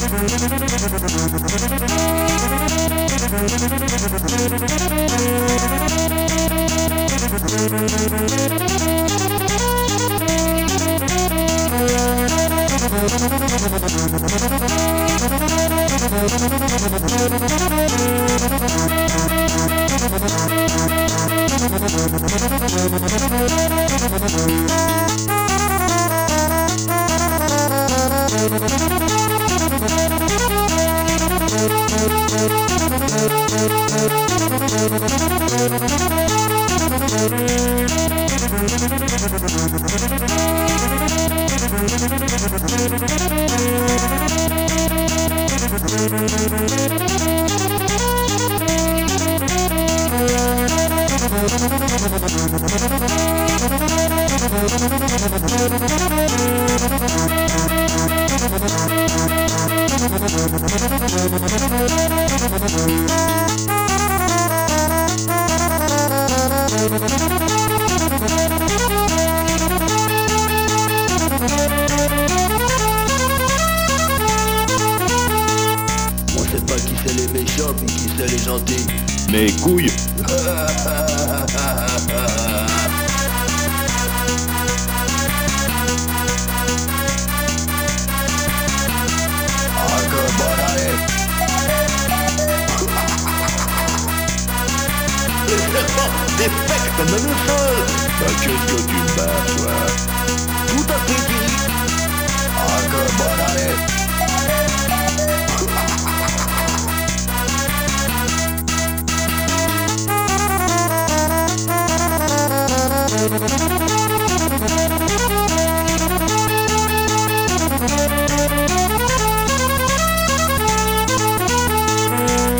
On sait pas qui c'est les méchants puis qui c'est les gentils. Mes couilles. Défecte, même le sol. Qu'est-ce que tu me bats, toi? Tout à